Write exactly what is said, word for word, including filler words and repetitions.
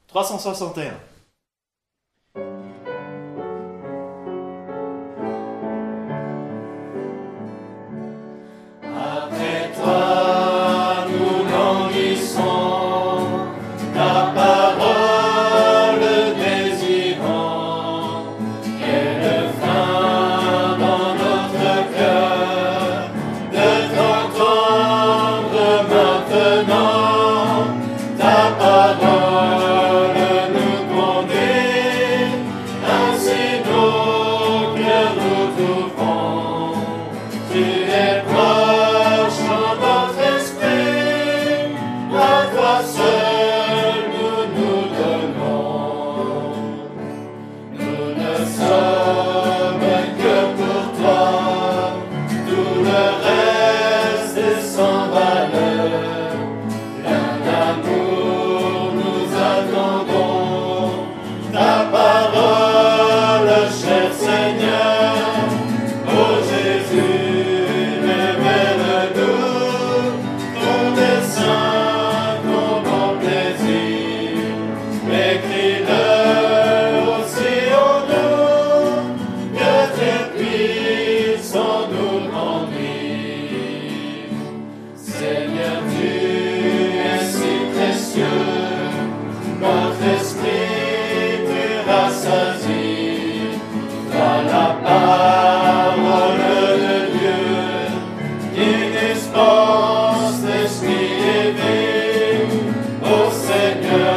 trois cent soixante et un. Après toi, nous languissons, ta parole désirant, qu'elle faim dans notre cœur, de t'entendre maintenant, ta parole nous conduit, ainsi nos cœurs nous ouvrons, tu es proche en notre esprit, à toi seul nous nous donnons. Nous ne sommes que pour toi, tout le reste est sans valeur. Plein d'amour nous attendons, ta parole, cher Seigneur. Ô Jésus, révèle-nous ton dessein, ton bon plaisir. Écris-le aussi en nous, que tes puisses en nous grandir. Seigneur, tu es si précieux, notre esprit tu rassasie. Dans la parole de Dieu, qui dispense l'esprit et vie, ô Seigneur.